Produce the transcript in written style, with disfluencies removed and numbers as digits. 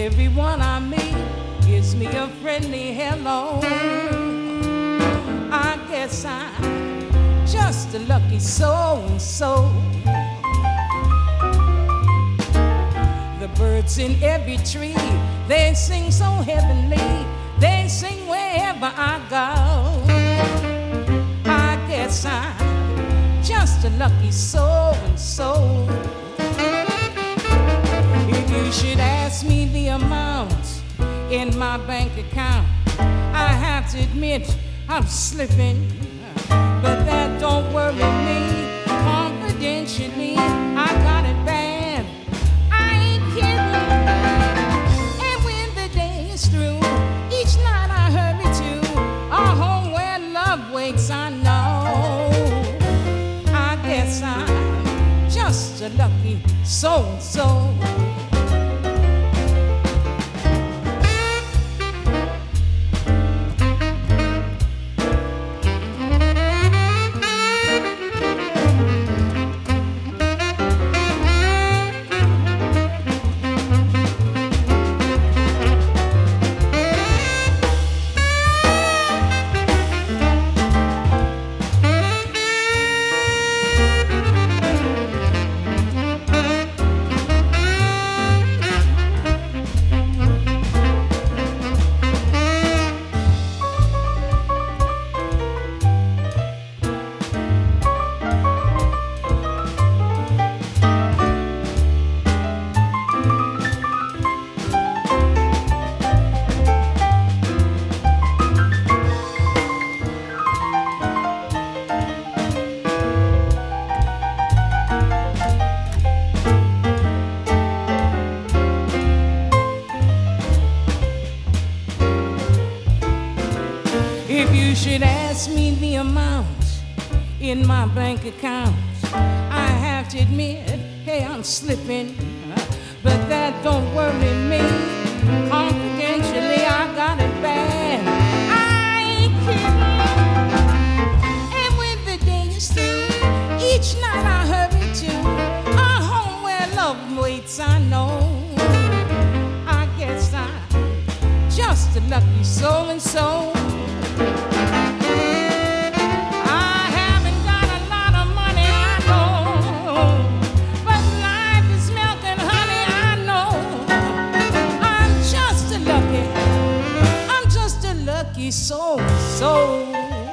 Everyone I meet gives me a friendly hello. I guess I'm just a lucky so-and-so. The birds in every tree, they sing so heavenly. They sing wherever I go. I guess I'm just a lucky so-and-so. If you should ask me the amount in my bank account, I have to admit I'm slipping, but that don't worry me. Confidentially, I got it bad. I ain't kidding. And when the day is through, each night I hurry to a home where love waits. I know. I guess I'm just a lucky so-and-so. If you should ask me the amount in my bank account, I have to admit, hey, I'm slipping, but that don't worry me. Confidentially, I got it bad. I ain't kidding. And when the day is through, each night I hurry to a home where love waits. I know. I guess I'm just a lucky so-and-so. So